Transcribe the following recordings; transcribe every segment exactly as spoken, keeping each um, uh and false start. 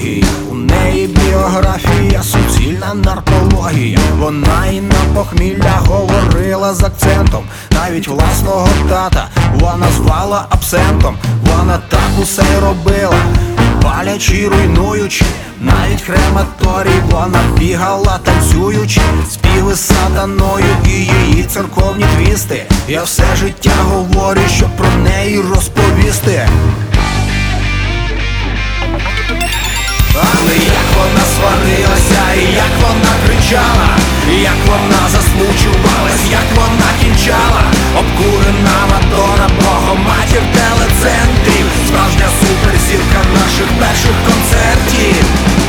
психології, у неї біографія, суцільна наркологія. Вона і на похмілля говорила з акцентом. Навіть власного тата вона звала абсентом. Вона так усе й робила, палячи, руйнуючи. Навіть крематорій вона бігала, танцюючи. Співи з сатаною і її церковні твісти. Я все життя говорю, щоб про неї розповісти. Але як вона сварилася, і як вона кричала, і як вона засмучувалась, як вона кінчала. Обкурена Мадонна, Богоматір телецентрів, справжня суперзірка наших перших концертів.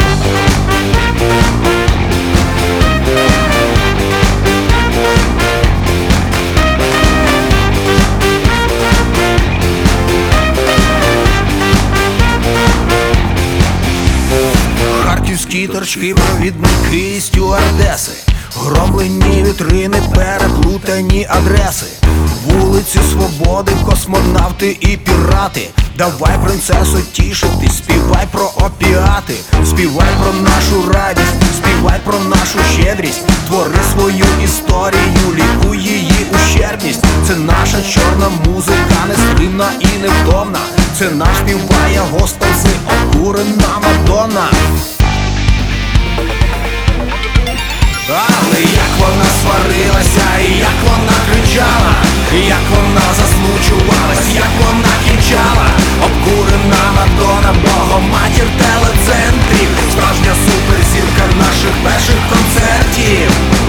Харківські торчки, провідники і стюардеси, громлені вітрини, переплутані адреси. Вулиці Свободи, космонавти і пірати. Давай, принцесо, тішитись, співай про опіати. Співай про нашу радість, співай про нашу щедрість. Твори свою історію, лікуй її ущербність. Це наша чорна музика, нестримна і невтомна. Це наш співає госпел, це обкурена Мадонна. Але як вона сварилася, і як вона кричала, і як вона засмучувалась, як вона кінчала. Обкурена Мадонна, Богоматір телецентрів, справжня суперзірка наших перших концертів.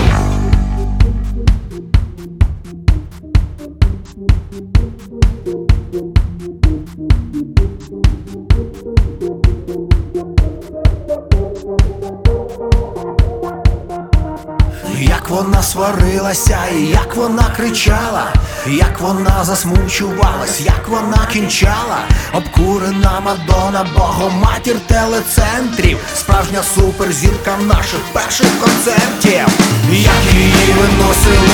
Як вона сварилася, і як вона кричала, як вона засмучувалась, як вона кінчала. Обкурена Мадонна, Богоматір телецентрів, справжня суперзірка наших перших концертів. Як її виносили